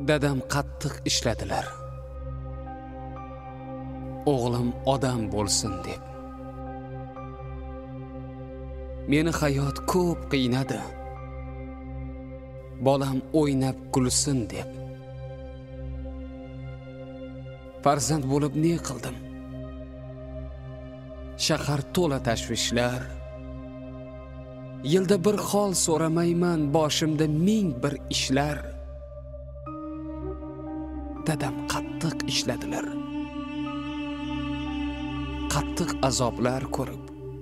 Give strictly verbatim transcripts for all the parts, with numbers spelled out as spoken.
Dadam qattiq ishladilar. O'g'lim odam bo'lsin deb. Meni hayot ko'p qiynadi. Bolam o'ynab kulsin deb. Farzand bo'lib ne qildim? Shahar to'la tashvishlar. Yilda bir hol so'ramayman, boshimda ming bir ishlar. Dadam qattiq ishladilar. Qattiq azoblar ko'rib.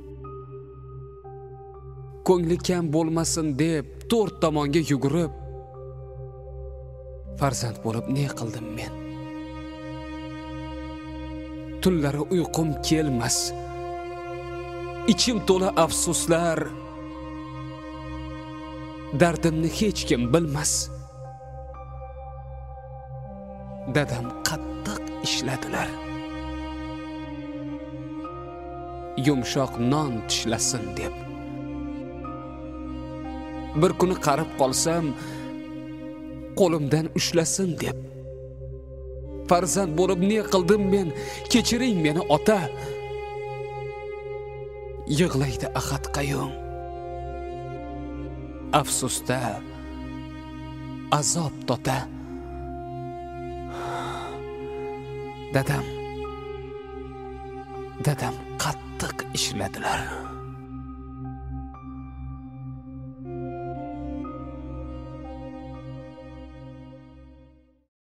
Ko'ngli kam bo'lmasin deb to'rt tomonga yugurib. Farzand bo'lib ne qildim men? Tunlari uyqum kelmas. Ichim to'la afsuslar. Dardimni hech kim bilmas. Dadam qattiq ishladilar. Yumshoq non tishlasin deb. Bir kuni qarib qolsam, qo'limdan ushlasin deb. Farzand bo'lib ne qildim men? Kechiring meni ota. Yig'laydi Ahad Qayum. Afsusda azob tota. Dadam Dadam qattiq ishladilar.